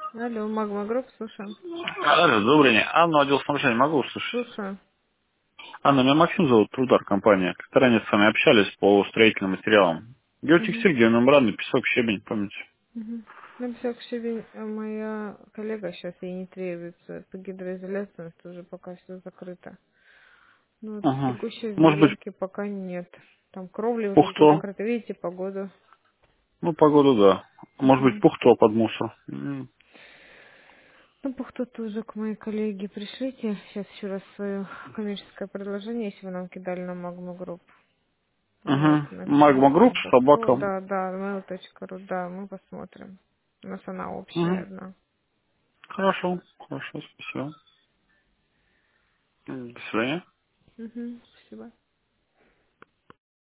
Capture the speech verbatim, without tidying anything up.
Алло, Магма Групп, слушаю. Алло, добрый день. Анну, отдел снабжения, могу услышать? Слушаю. Анна, меня Максим зовут, Трудар компания. Как-то ранее с вами общались по строительным материалам. Угу. Геотекстиль, геомембраны, песок, щебень, помните? Угу. Ну, все, к себе, а моя коллега сейчас ей не требуется по гидроизоляции, у нас тоже пока все закрыто. Ну, вот Ага. текущей Может быть, заявки пока нет. Там кровли уже все пухто? закрыты. Видите, погоду. Ну, погоду, да. Может быть, Угу. пухто под мусор. М. Ну, кто тоже к моей коллеге пришлите. Сейчас еще раз свое коммерческое предложение, если вы нам кидали на Магма Групп. Вот, Ага. Магма напишите групп, им такое. собака. Да, да, mail.ru, да, мы посмотрим. У нас она общая Угу. одна. Хорошо, хорошо, спасибо. М, До свидания. Угу, спасибо.